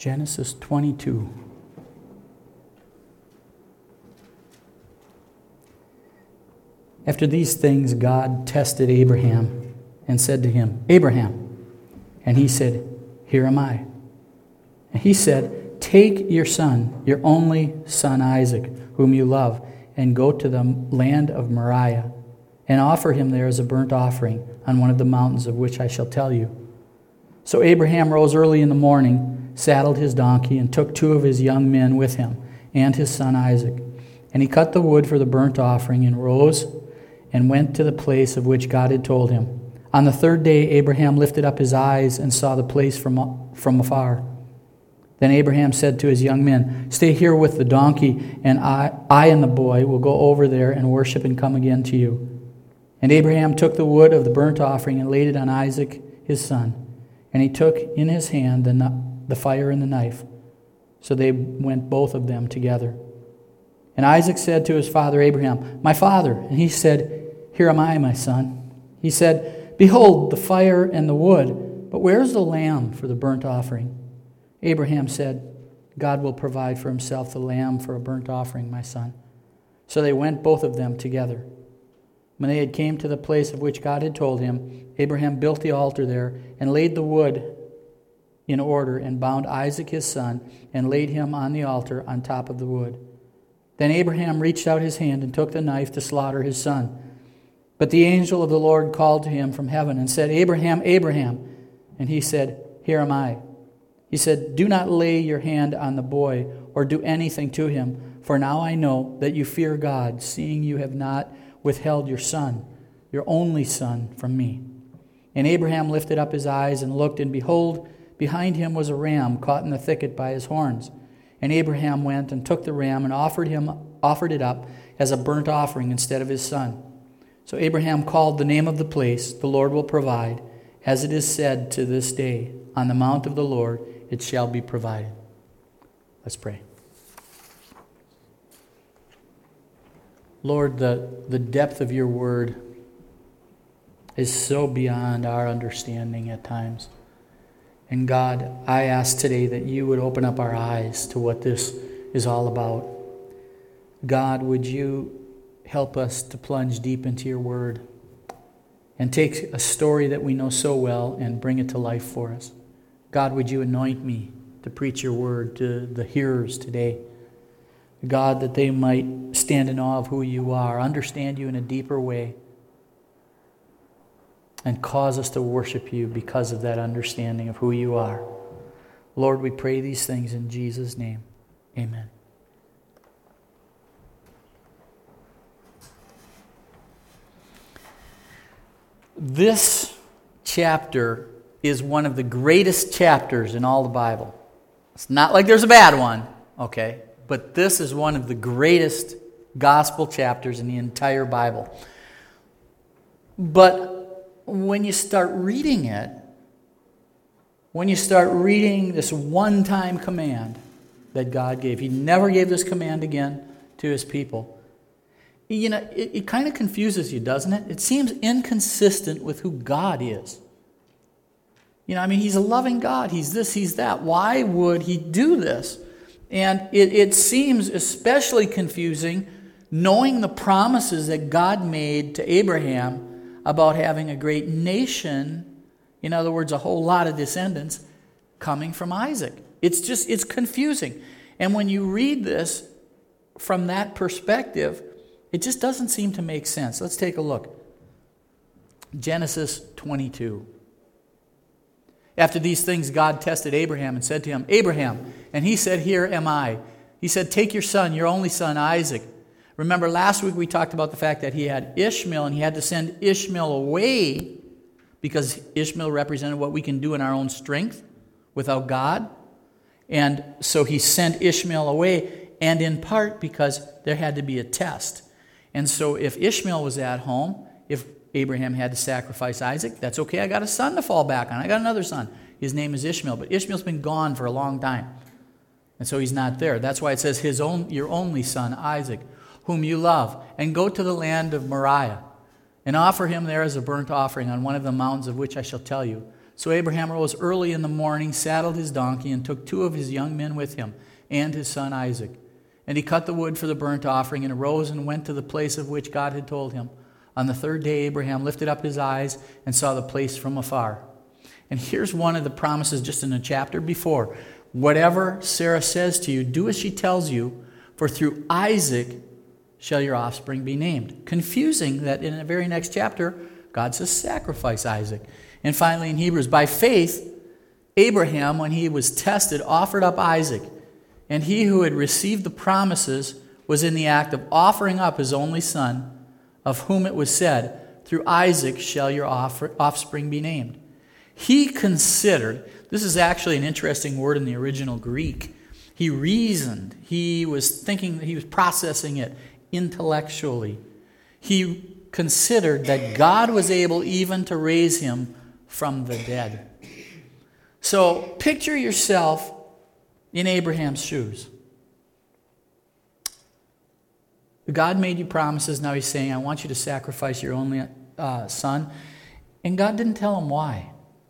Genesis 22. After these things, God tested Abraham and said to him, Abraham. And he said, Here am I. And he said, Take your son, your only son Isaac, whom you love, and go to the land of Moriah, and offer him there as a burnt offering on one of the mountains of which I shall tell you. So Abraham rose early in the morning, saddled his donkey, and took 2 of his young men with him, and his son Isaac. And he cut the wood for the burnt offering, and rose and went to the place of which God had told him. On the 3rd day, Abraham lifted up his eyes and saw the place from afar. Then Abraham said to his young men, Stay here with the donkey, and I and the boy will go over there and worship and come again to you. And Abraham took the wood of the burnt offering and laid it on Isaac his son. And he took in his hand the fire and the knife. So they went both of them together. And Isaac said to his father Abraham, My father. And he said, Here am I, my son. He said, Behold, the fire and the wood, but where is the lamb for the burnt offering? Abraham said, God will provide for himself the lamb for a burnt offering, my son. So they went both of them together. When they had came to the place of which God had told him, Abraham built the altar there and laid the wood in order and bound Isaac his son and laid him on the altar on top of the wood. Then Abraham reached out his hand and took the knife to slaughter his son. But the angel of the Lord called to him from heaven and said, Abraham, Abraham. And he said, Here am I. He said, Do not lay your hand on the boy or do anything to him, for now I know that you fear God, seeing you have not withheld your son, your only son, from me. And Abraham lifted up his eyes and looked, and behold, behind him was a ram caught in the thicket by his horns. And Abraham went and took the ram and offered it up as a burnt offering instead of his son. So Abraham called the name of the place, The Lord Will Provide, as it is said to this day, On the mount of the Lord it shall be provided. Let's pray. Lord, the depth of your word is so beyond our understanding at times. And God, I ask today that you would open up our eyes to what this is all about. God, would you help us to plunge deep into your word and take a story that we know so well and bring it to life for us. God, would you anoint me to preach your word to the hearers today? God, that they might stand in awe of who you are, understand you in a deeper way, and cause us to worship you because of that understanding of who you are. Lord, we pray these things in Jesus' name. Amen. This chapter is one of the greatest chapters in all the Bible. It's not like there's a bad one, okay? But this is one of the greatest gospel chapters in the entire Bible. But when you start reading it, when you start reading this one-time command that God gave, He never gave this command again to His people. You know, it kind of confuses you, doesn't it? It seems inconsistent with who God is. You know, I mean, He's a loving God. He's this, He's that. Why would He do this? And it seems especially confusing knowing the promises that God made to Abraham about having a great nation, in other words, a whole lot of descendants coming from Isaac. It's confusing. And when you read this from that perspective, it just doesn't seem to make sense. Let's take a look. Genesis 22. After these things, God tested Abraham and said to him, Abraham, and he said, Here am I. He said, Take your son, your only son, Isaac. Remember, last week we talked about the fact that he had Ishmael, and he had to send Ishmael away because Ishmael represented what we can do in our own strength without God. And so he sent Ishmael away, and in part because there had to be a test. And so if Ishmael was at home, if Abraham had to sacrifice Isaac, that's okay. I got a son to fall back on. I got another son. His name is Ishmael, but Ishmael's been gone for a long time. And so he's not there. That's why it says your only son, Isaac, whom you love, and go to the land of Moriah, and offer him there as a burnt offering on one of the mountains of which I shall tell you. So Abraham rose early in the morning, saddled his donkey, and took 2 of his young men with him, and his son Isaac. And he cut the wood for the burnt offering, and arose and went to the place of which God had told him. On the 3rd day, Abraham lifted up his eyes and saw the place from afar. And here's one of the promises just in the chapter before. Whatever Sarah says to you, do as she tells you, for through Isaac shall your offspring be named. Confusing that in the very next chapter, God says sacrifice Isaac. And finally in Hebrews, by faith, Abraham, when he was tested, offered up Isaac. And he who had received the promises was in the act of offering up his only son, of whom it was said, through Isaac shall your offspring be named. He considered, this is actually an interesting word in the original Greek. He reasoned, he was thinking, he was processing it intellectually. He considered that God was able even to raise him from the dead. So picture yourself in Abraham's shoes. God made you promises. Now he's saying, I want you to sacrifice your only son. And God didn't tell him why.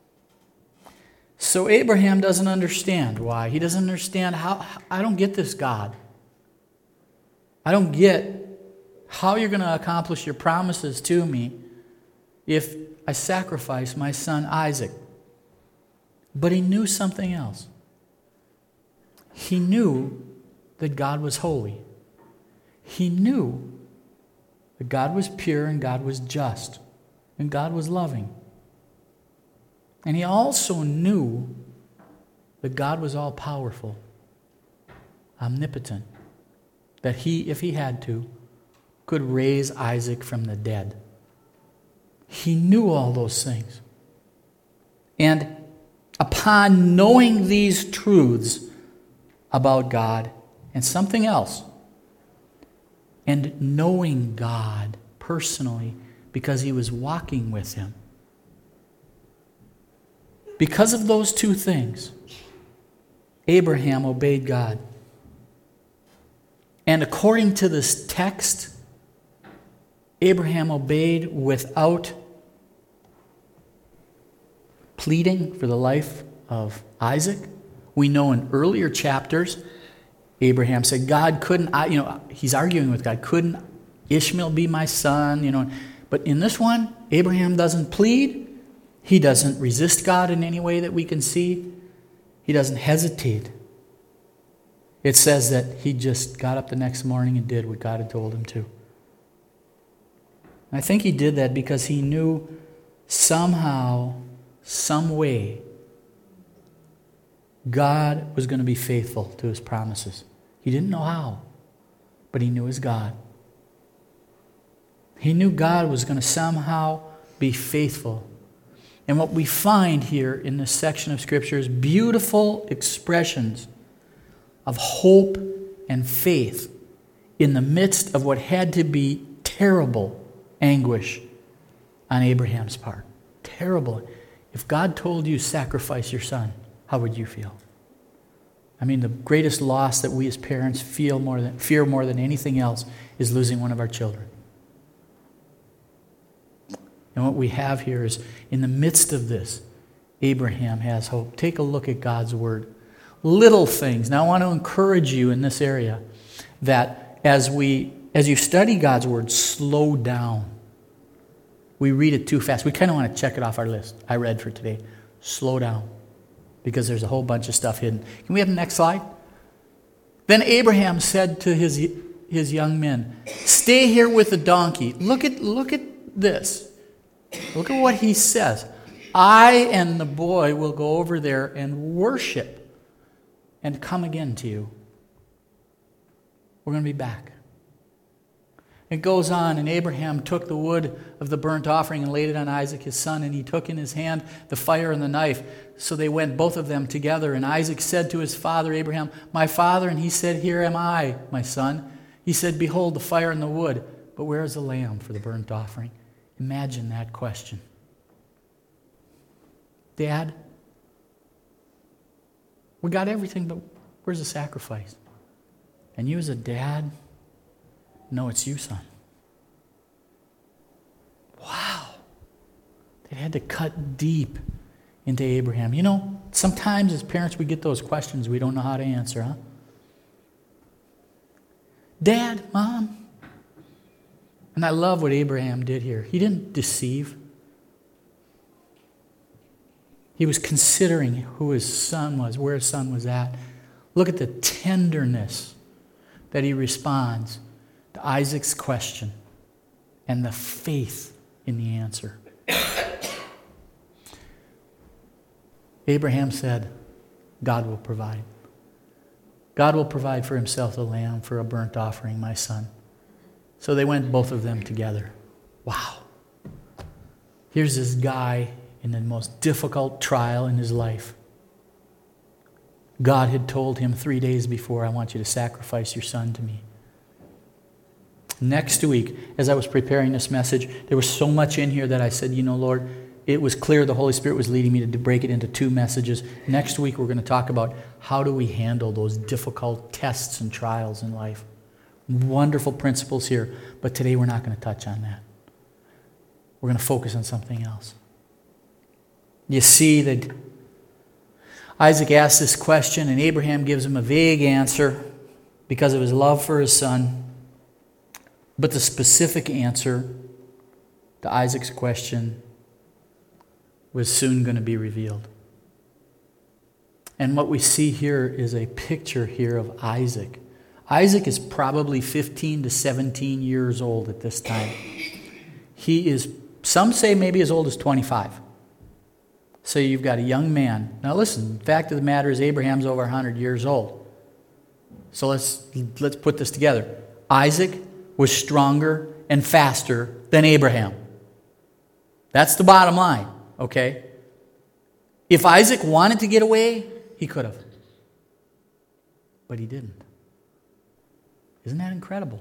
So Abraham doesn't understand why. He doesn't understand how. I don't get this, God. I don't get how you're going to accomplish your promises to me if I sacrifice my son Isaac. But he knew something else. He knew that God was holy. He knew that God was pure and God was just and God was loving. And he also knew that God was all-powerful, omnipotent, that he, if he had to, could raise Isaac from the dead. He knew all those things. And upon knowing these truths about God and something else, and knowing God personally because he was walking with him, because of those 2 things, Abraham obeyed God. And according to this text, Abraham obeyed without pleading for the life of Isaac. We know in earlier chapters, Abraham said, God couldn't, he's arguing with God, couldn't Ishmael be my son? But in this one, Abraham doesn't plead. He doesn't resist God in any way that we can see. He doesn't hesitate. It says that he just got up the next morning and did what God had told him to. And I think he did that because he knew somehow, some way, God was going to be faithful to his promises. He didn't know how, but he knew his God. He knew God was going to somehow be faithful. And what we find here in this section of Scripture is beautiful expressions of hope and faith in the midst of what had to be terrible anguish on Abraham's part. Terrible. If God told you, sacrifice your son, how would you feel? I mean, the greatest loss that we as parents fear more than anything else is losing one of our children. And what we have here is, in the midst of this, Abraham has hope. Take a look at God's word. Little things. Now I want to encourage you in this area that as you study God's word, slow down. We read it too fast. We kind of want to check it off our list. I read for today. Slow down. Because there's a whole bunch of stuff hidden. Can we have the next slide? Then Abraham said to his young men, stay here with the donkey. Look at this. Look at what he says. I and the boy will go over there and worship and come again to you. We're going to be back. It goes on, and Abraham took the wood of the burnt offering and laid it on Isaac his son, and he took in his hand the fire and the knife. So they went, both of them, together. And Isaac said to his father Abraham, my father, and he said, here am I, my son. He said, behold the fire and the wood, but where is the lamb for the burnt offering? Imagine that question. Dad, we got everything, but where's the sacrifice? And you as a dad, no, it's you, son. Wow. They had to cut deep into Abraham. You know, sometimes as parents we get those questions we don't know how to answer, huh? Dad, Mom. And I love what Abraham did here. He didn't deceive. He was considering who his son was, where his son was at. Look at the tenderness that he responds to Isaac's question and the faith in the answer. Abraham said, God will provide. God will provide for himself a lamb for a burnt offering, my son. So they went, both of them together. Wow. Here's this guy in the most difficult trial in his life. God had told him 3 days before, I want you to sacrifice your son to me. Next week, as I was preparing this message, there was so much in here that I said, you know, Lord, it was clear the Holy Spirit was leading me to break it into 2 messages. Next week, we're going to talk about how do we handle those difficult tests and trials in life. Wonderful principles here, but today we're not going to touch on that. We're going to focus on something else. You see that Isaac asks this question, and Abraham gives him a vague answer because of his love for his son. But the specific answer to Isaac's question was soon going to be revealed. And what we see here is a picture here of Isaac. Isaac is probably 15 to 17 years old at this time. He is, some say maybe as old as 25. So you've got a young man. Now listen, the fact of the matter is Abraham's over 100 years old. So let's put this together. Isaac was stronger and faster than Abraham. That's the bottom line, okay? If Isaac wanted to get away, he could have. But he didn't. Isn't that incredible?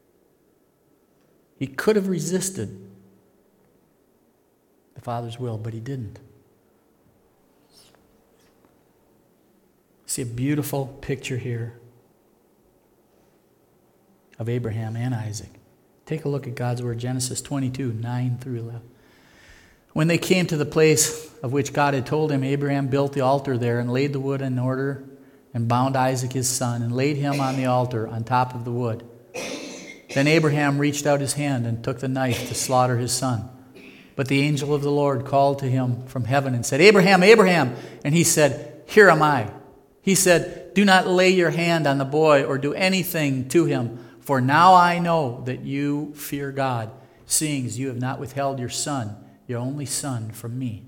He could have resisted the Father's will, but he didn't. See a beautiful picture here of Abraham and Isaac. Take a look at God's Word, Genesis 22, 9 through 11. When they came to the place of which God had told him, Abraham built the altar there and laid the wood in order and bound Isaac his son and laid him on the altar on top of the wood. Then Abraham reached out his hand and took the knife to slaughter his son. But the angel of the Lord called to him from heaven and said, Abraham, Abraham! And he said, Here am I. He said, Do not lay your hand on the boy or do anything to him, for now I know that you fear God, seeing as you have not withheld your son, your only son, from me.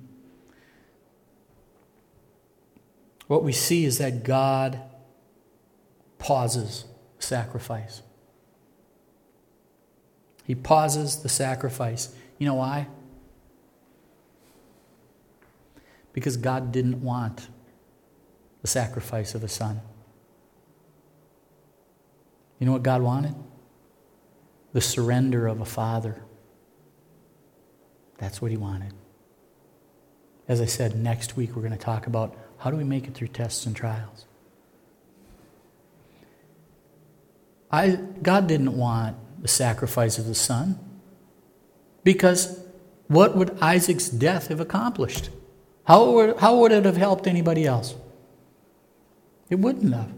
What we see is that God pauses sacrifice. He pauses the sacrifice. You know why? Because God didn't want the sacrifice of a son. You know what God wanted? The surrender of a father. That's what he wanted. As I said, next week we're going to talk about how do we make it through tests and trials. God didn't want the sacrifice of the son because what would Isaac's death have accomplished? How would it have helped anybody else? It wouldn't have.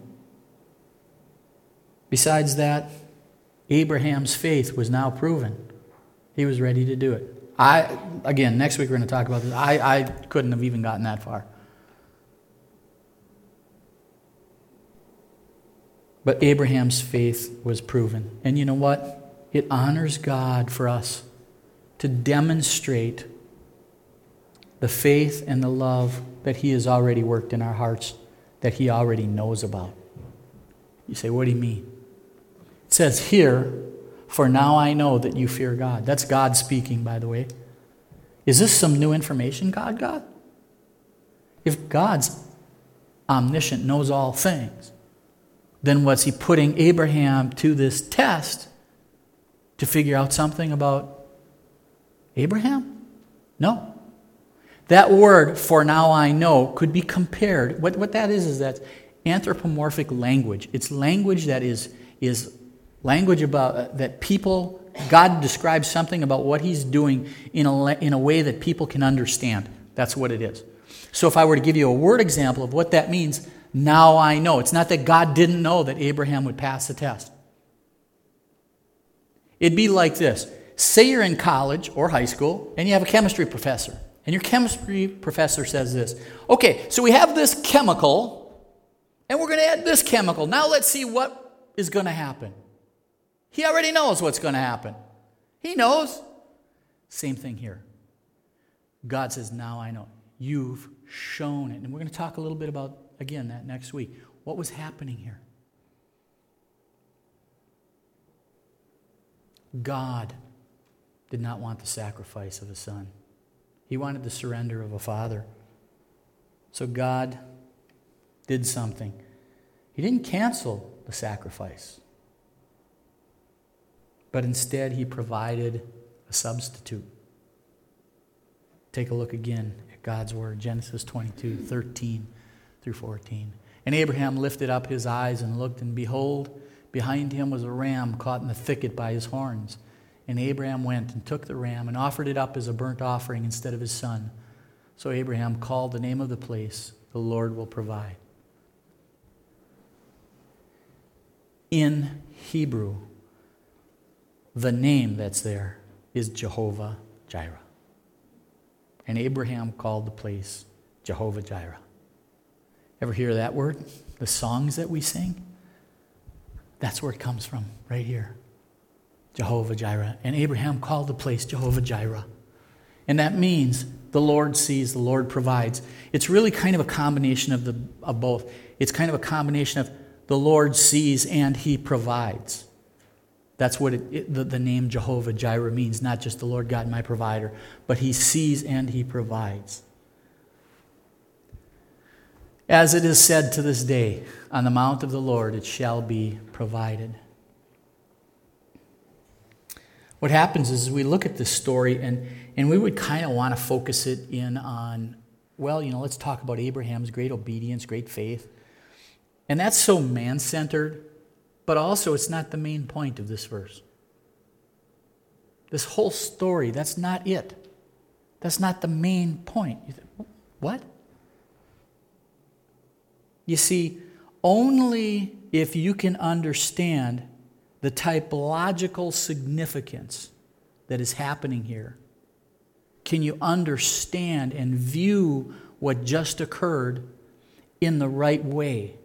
Besides that, Abraham's faith was now proven. He was ready to do it. Again, next week we're going to talk about this. I couldn't have even gotten that far. But Abraham's faith was proven. And you know what? It honors God for us to demonstrate the faith and the love that he has already worked in our hearts, that he already knows about. You say, what do you mean? It says here, for now I know that you fear God. That's God speaking, by the way. Is this some new information, God? If God's omniscient, knows all things, then was he putting Abraham to this test to figure out something about Abraham? No. That word, for now I know, could be compared. What that is that's anthropomorphic language. It's language that is language about that people, God describes something about what he's doing in a way that people can understand. That's what it is. So if I were to give you a word example of what that means, now I know. It's not that God didn't know that Abraham would pass the test. It'd be like this. Say you're in college or high school and you have a chemistry professor. And your chemistry professor says this. Okay, so we have this chemical and we're going to add this chemical. Now let's see what is going to happen. He already knows what's going to happen. He knows. Same thing here. God says, now I know. You've shown it. And we're going to talk a little bit about, again, that next week. What was happening here? God did not want the sacrifice of a son. He wanted the surrender of a father. So God did something. He didn't cancel the sacrifice. But instead, he provided a substitute. Take a look again at God's word, Genesis 22, 13 through 14. And Abraham lifted up his eyes and looked, and behold, behind him was a ram caught in the thicket by his horns. And Abraham went and took the ram and offered it up as a burnt offering instead of his son. So Abraham called the name of the place, the Lord will provide. In Hebrew, the name that's there is Jehovah Jireh. And Abraham called the place Jehovah Jireh. Ever hear that word? The songs that we sing? That's where it comes from, right here. Jehovah Jireh. And Abraham called the place Jehovah Jireh. And that means the Lord sees, the Lord provides. It's really kind of a combination of both. It's kind of a combination of the Lord sees and he provides. That's what the name Jehovah Jireh means, not just the Lord God my provider, but he sees and he provides. As it is said to this day, on the mount of the Lord it shall be provided. What happens is we look at this story and we would kind of want to focus it in on, well, let's talk about Abraham's great obedience, great faith. And that's so man-centered, but also it's not the main point of this verse. This whole story, that's not it. That's not the main point. You think, what? You see, only if you can understand the typological significance that is happening here can you understand and view what just occurred in the right way,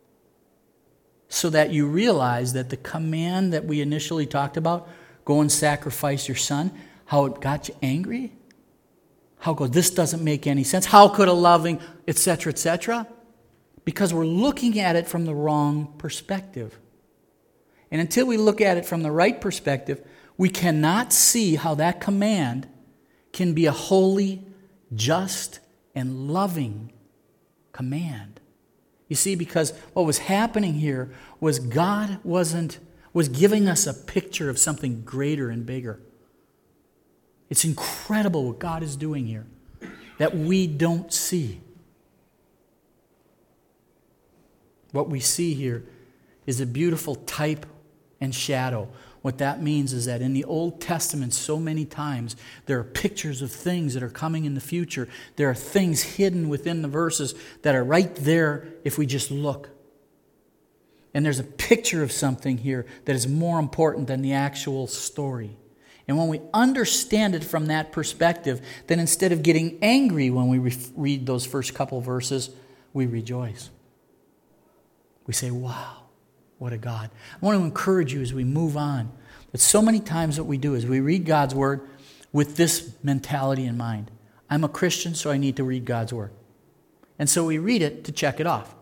so that you realize that the command that we initially talked about, go and sacrifice your son, how it got you angry, this doesn't make any sense, how could a loving, etc., etc., because we're looking at it from the wrong perspective. And until we look at it from the right perspective, we cannot see how that command can be a holy, just, and loving command. You see, because what was happening here was God was giving us a picture of something greater and bigger. It's incredible what God is doing here that we don't see. What we see here is a beautiful type and shadow. What that means is that in the Old Testament, so many times, there are pictures of things that are coming in the future. There are things hidden within the verses that are right there if we just look. And there's a picture of something here that is more important than the actual story. And when we understand it from that perspective, then instead of getting angry when we read those first couple verses, we rejoice. We say, wow. What a God. I want to encourage you as we move on that so many times what we do is we read God's Word with this mentality in mind. I'm a Christian, so I need to read God's Word. And so we read it to check it off.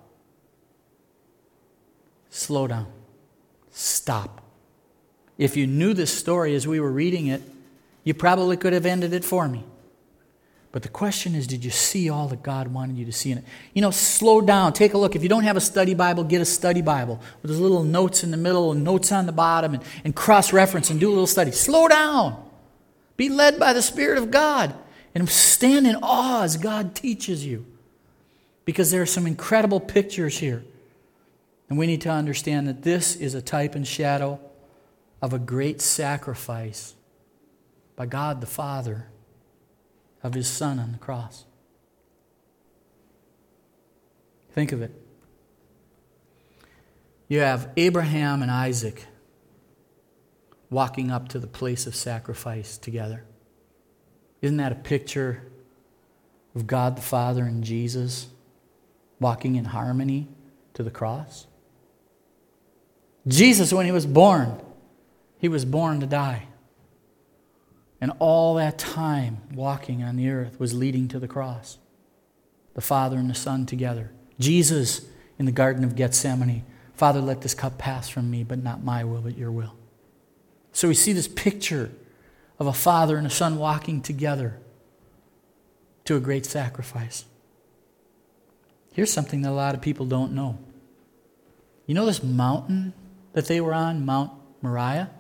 Slow down. Stop. If you knew this story as we were reading it, you probably could have ended it for me. But the question is, did you see all that God wanted you to see in it? Slow down. Take a look. If you don't have a study Bible, get a study Bible with those little notes in the middle and notes on the bottom and cross-reference and do a little study. Slow down. Be led by the Spirit of God and stand in awe as God teaches you. Because there are some incredible pictures here. And we need to understand that this is a type and shadow of a great sacrifice by God the Father of His Son on the cross. Think of it. You have Abraham and Isaac walking up to the place of sacrifice together. Isn't that a picture of God the Father and Jesus walking in harmony to the cross? Jesus, when he was born to die. And all that time walking on the earth was leading to the cross. The Father and the Son together. Jesus in the Garden of Gethsemane. Father, let this cup pass from me, but not my will, but your will. So we see this picture of a father and a son walking together to a great sacrifice. Here's something that a lot of people don't know. You know this mountain that they were on, Mount Moriah?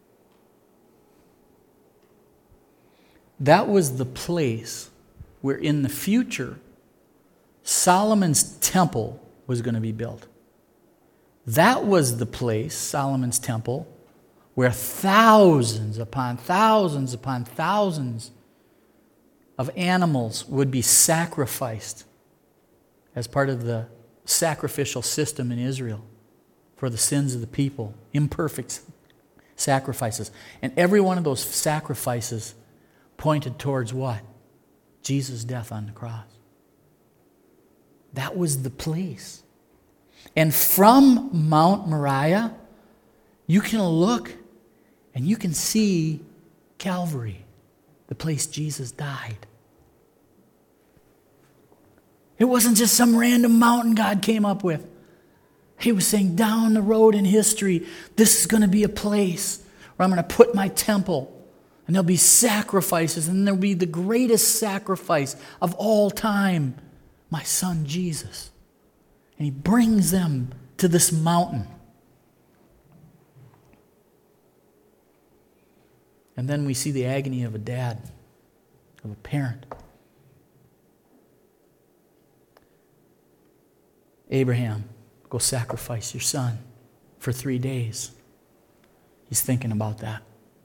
That was the place where in the future Solomon's temple was going to be built. That was the place, Solomon's temple, where thousands upon thousands upon thousands of animals would be sacrificed as part of the sacrificial system in Israel for the sins of the people, imperfect sacrifices. And every one of those sacrifices pointed towards what? Jesus' death on the cross. That was the place. And from Mount Moriah, you can look and you can see Calvary, the place Jesus died. It wasn't just some random mountain God came up with. He was saying, down the road in history, this is going to be a place where I'm going to put my temple, and there'll be sacrifices, and there'll be the greatest sacrifice of all time, my son Jesus. And he brings them to this mountain. And then we see the agony of a dad, of a parent. Abraham, go sacrifice your son for 3 days. He's thinking about that.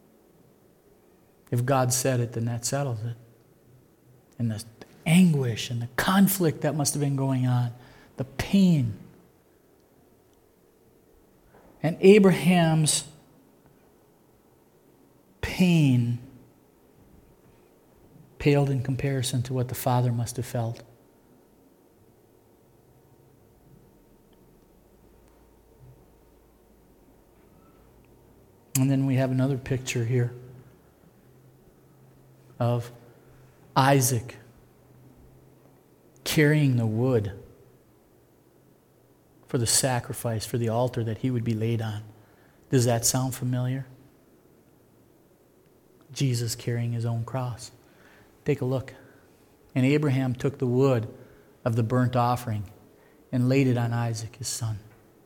If God said it, then that settles it. And the anguish and the conflict that must have been going on, the pain. And Abraham's pain paled in comparison to what the father must have felt. And then we have another picture here of Isaac carrying the wood for the sacrifice, for the altar that he would be laid on. Does that sound familiar? Jesus carrying his own cross. Take a look. And Abraham took the wood of the burnt offering and laid it on Isaac, his son.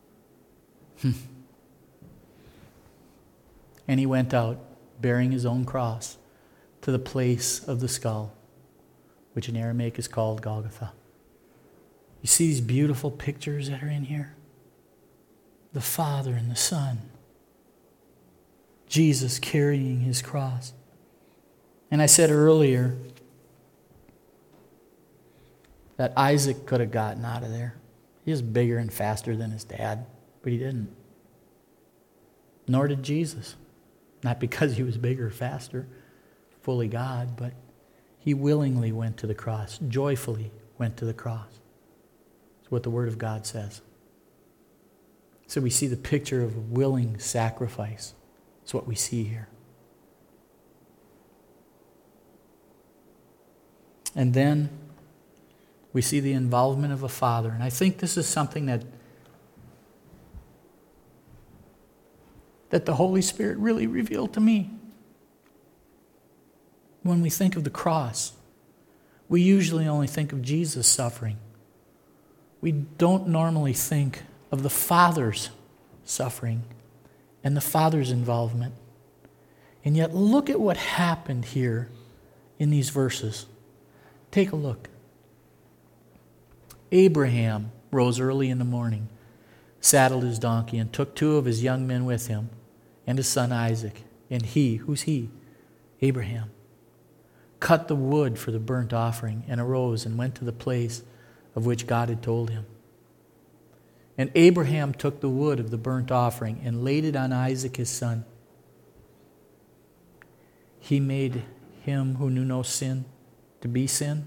And he went out, bearing his own cross, to the place of the skull, which in Aramaic is called Golgotha. You see these beautiful pictures that are in here? The Father and the Son. Jesus carrying his cross. And I said earlier that Isaac could have gotten out of there. He was bigger and faster than his dad, but he didn't. Nor did Jesus. Not because he was bigger or faster, fully God, but he willingly went to the cross, joyfully went to the cross. That's what the Word of God says. So we see the picture of a willing sacrifice. That's what we see here. And then we see the involvement of a father. And I think this is something that the Holy Spirit really revealed to me. When we think of the cross, we usually only think of Jesus suffering. We don't normally think of the Father's suffering and the Father's involvement. And yet look at what happened here in these verses. Take a look. Abraham rose early in the morning, saddled his donkey, and took 2 of his young men with him, and his son Isaac. And he, who's he? Abraham, cut the wood for the burnt offering, and arose and went to the place of which God had told him. And Abraham took the wood of the burnt offering and laid it on Isaac his son. He made him who knew no sin to be sin.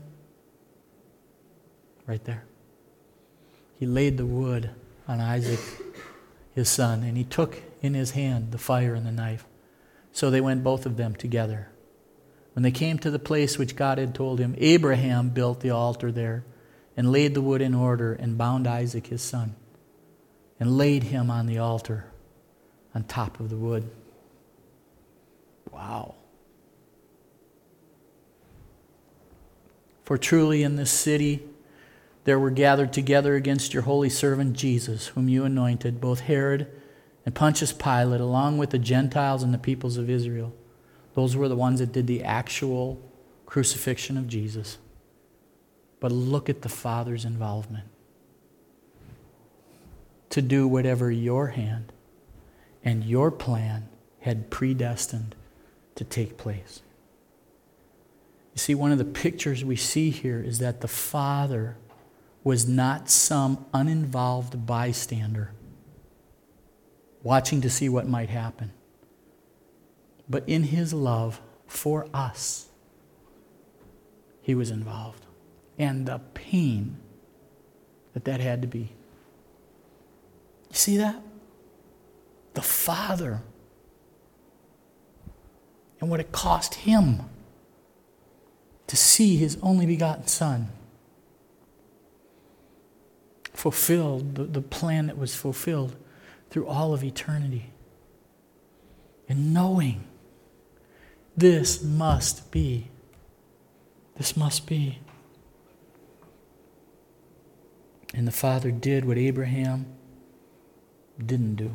Right there. He laid the wood on Isaac his son, and he took in his hand the fire and the knife. So they went both of them together. When they came to the place which God had told him, Abraham built the altar there and laid the wood in order and bound Isaac his son and laid him on the altar on top of the wood. Wow. For truly in this city there were gathered together against your holy servant Jesus, whom you anointed, both Herod and Pontius Pilate, along with the Gentiles and the peoples of Israel. Those were the ones that did the actual crucifixion of Jesus. But look at the Father's involvement to do whatever your hand and your plan had predestined to take place. You see, one of the pictures we see here is that the Father was not some uninvolved bystander watching to see what might happen. But in his love for us, he was involved. And the pain that had to be. You see that? The Father. And what it cost him to see his only begotten Son fulfilled, the plan that was fulfilled through all of eternity. And knowing this must be. And the Father did what Abraham didn't do.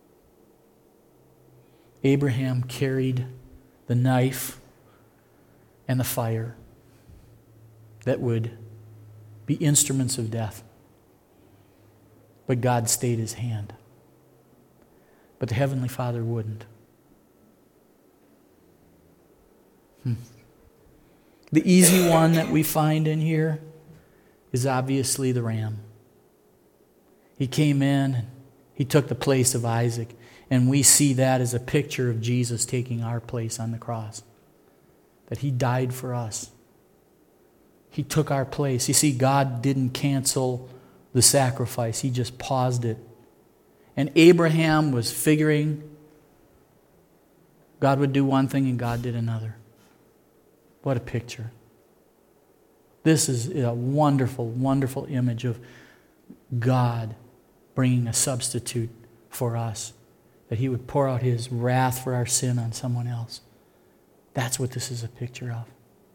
Abraham carried the knife and the fire that would be instruments of death. But God stayed his hand. But the Heavenly Father wouldn't. The easy one that we find in here is obviously the ram. He came in and he took the place of Isaac. And we see that as a picture of Jesus taking our place on the cross. That he died for us. He took our place. You see, God didn't cancel the sacrifice. He just paused it. And Abraham was figuring God would do one thing and God did another. What a picture. This is a wonderful, wonderful image of God bringing a substitute for us. That he would pour out his wrath for our sin on someone else. That's what this is a picture of.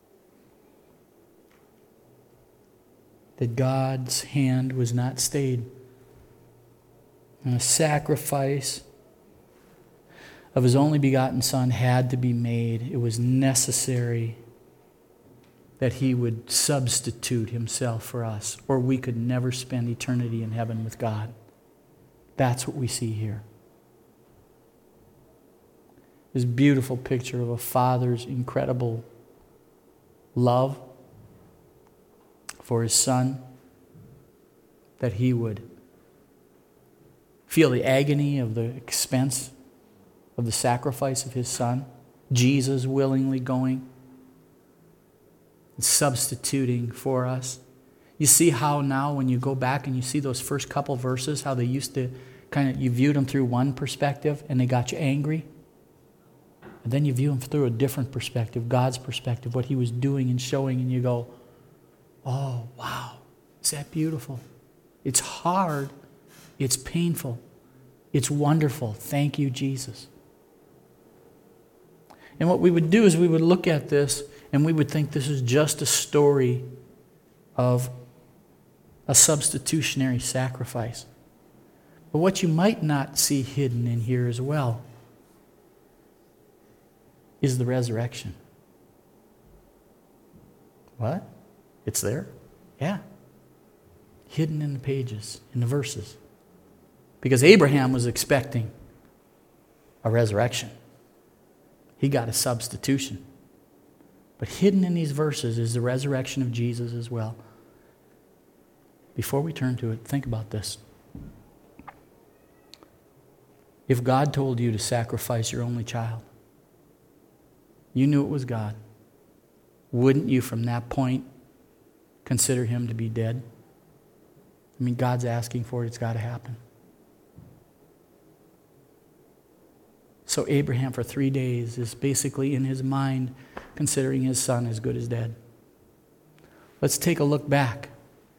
That God's hand was not stayed. And a sacrifice of his only begotten Son had to be made. It was necessary that he would substitute himself for us, or we could never spend eternity in heaven with God. That's what we see here. This beautiful picture of a father's incredible love for his son, that he would feel the agony of the expense of the sacrifice of his son, Jesus willingly going and substituting for us. You see how now when you go back and you see those first couple verses, how they used to you viewed them through one perspective and they got you angry. And then you view them through a different perspective, God's perspective, what he was doing and showing, and you go, oh, wow, is that beautiful? It's hard. It's painful. It's wonderful. Thank you, Jesus. And what we would do is we would look at this and we would think this is just a story of a substitutionary sacrifice. But what you might not see hidden in here as well is the resurrection. What? It's there? Yeah. Hidden in the pages, in the verses. Because Abraham was expecting a resurrection. He got a substitution. But hidden in these verses is the resurrection of Jesus as well. Before we turn to it, think about this. If God told you to sacrifice your only child, you knew it was God, wouldn't you from that point consider him to be dead? I mean, God's asking for it. It's got to happen. So Abraham for 3 days is basically in his mind considering his son as good as dead. Let's take a look back.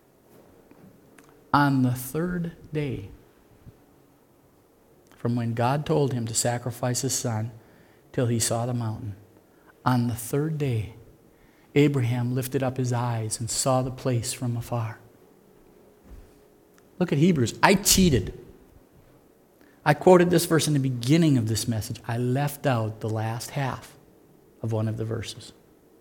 On the third day, from when God told him to sacrifice his son till he saw the mountain, on the third day, Abraham lifted up his eyes and saw the place from afar. Look at Hebrews. I cheated. I quoted this verse in the beginning of this message. I left out the last half of one of the verses.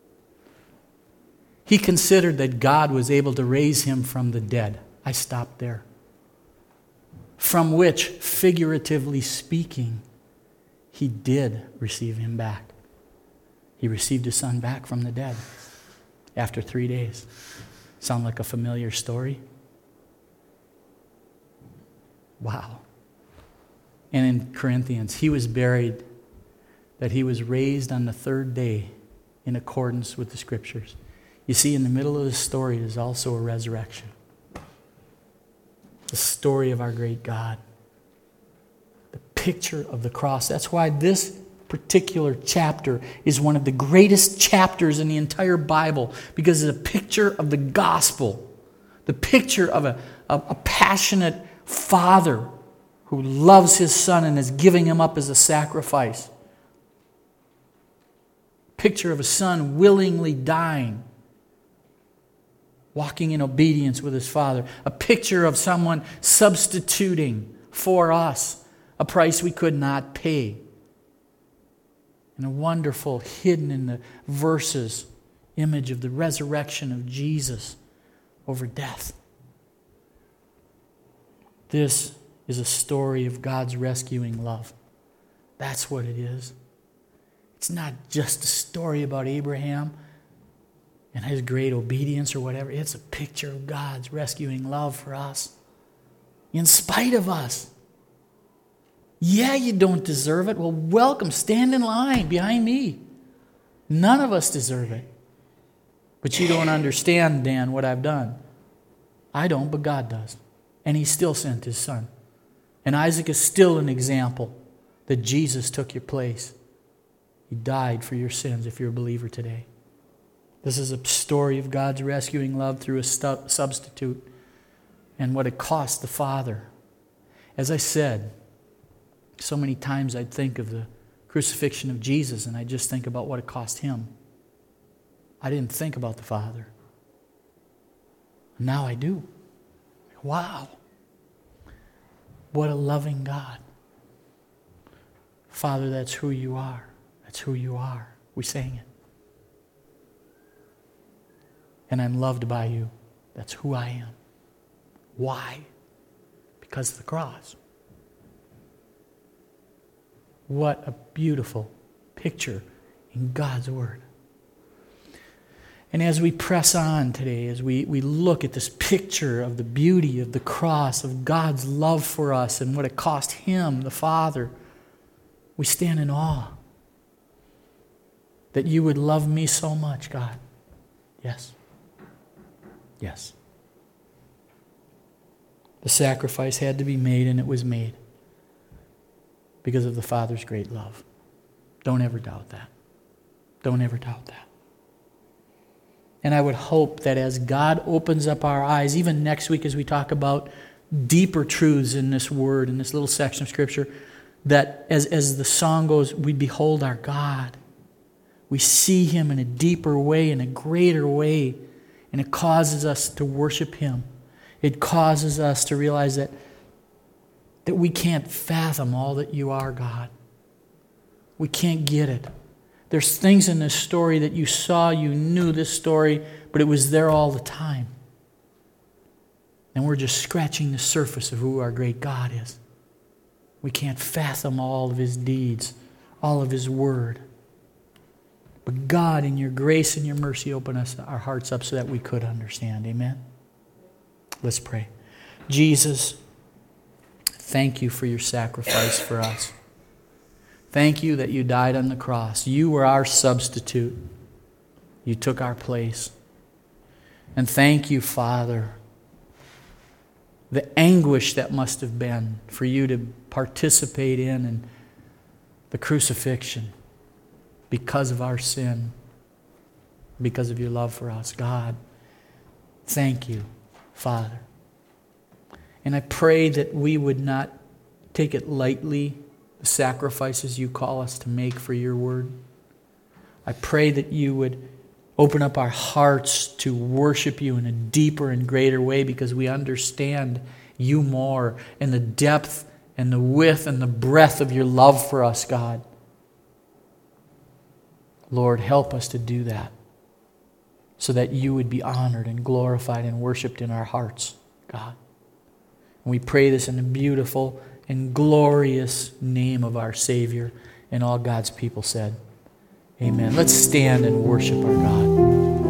He considered that God was able to raise him from the dead. I stopped there. From which, figuratively speaking, he did receive him back. He received his son back from the dead after 3 days. Sound like a familiar story? Wow. And in Corinthians, he was buried, that he was raised on the third day in accordance with the Scriptures. You see, in the middle of the story is also a resurrection. The story of our great God. The picture of the cross. That's why this particular chapter is one of the greatest chapters in the entire Bible, because it's a picture of the gospel. The picture of a passionate father who loves his son and is giving him up as a sacrifice. Picture of a son willingly dying, walking in obedience with his father. A picture of someone substituting for us a price we could not pay. And a wonderful, hidden in the verses, image of the resurrection of Jesus over death. This is a story of God's rescuing love. That's what it is. It's not just a story about Abraham and his great obedience or whatever. It's a picture of God's rescuing love for us. In spite of us. Yeah, you don't deserve it. Well, welcome. Stand in line behind me. None of us deserve it. But you don't understand, Dan, what I've done. I don't, but God does. And he still sent his son. And Isaac is still an example that Jesus took your place. He died for your sins if you're a believer today. This is a story of God's rescuing love through a substitute and what it cost the Father. As I said, so many times I'd think of the crucifixion of Jesus and I just think about what it cost him. I didn't think about the Father. Now I do. Wow. What a loving God. Father, that's who you are. That's who you are. We sang it. And I'm loved by you. That's who I am. Why? Because of the cross. What a beautiful picture in God's Word. And as we press on today, as we look at this picture of the beauty of the cross, of God's love for us and what it cost him, the Father, we stand in awe that you would love me so much, God. Yes. Yes. The sacrifice had to be made, and it was made because of the Father's great love. Don't ever doubt that. Don't ever doubt that. And I would hope that as God opens up our eyes, even next week as we talk about deeper truths in this word, in this little section of Scripture, that as the song goes, we behold our God. We see him in a deeper way, in a greater way, and it causes us to worship him. It causes us to realize that we can't fathom all that you are, God. We can't get it. There's things in this story that you saw, you knew this story, but it was there all the time. And we're just scratching the surface of who our great God is. We can't fathom all of his deeds, all of his word. But God, in your grace and your mercy, open our hearts up so that we could understand. Amen? Let's pray. Jesus, Thank you for your sacrifice for us. Thank you that you died on the cross. You were our substitute. You took our place. And thank you, Father, the anguish that must have been for you to participate in the crucifixion because of our sin, because of your love for us. God, thank you, Father. And I pray that we would not take it lightly, the sacrifices you call us to make for your word. I pray that you would open up our hearts to worship you in a deeper and greater way, because we understand you more and the depth and the width and the breadth of your love for us, God. Lord, help us to do that so that you would be honored and glorified and worshiped in our hearts, God. And we pray this in the beautiful and glorious name of our Savior, and all God's people said, amen. Let's stand and worship our God.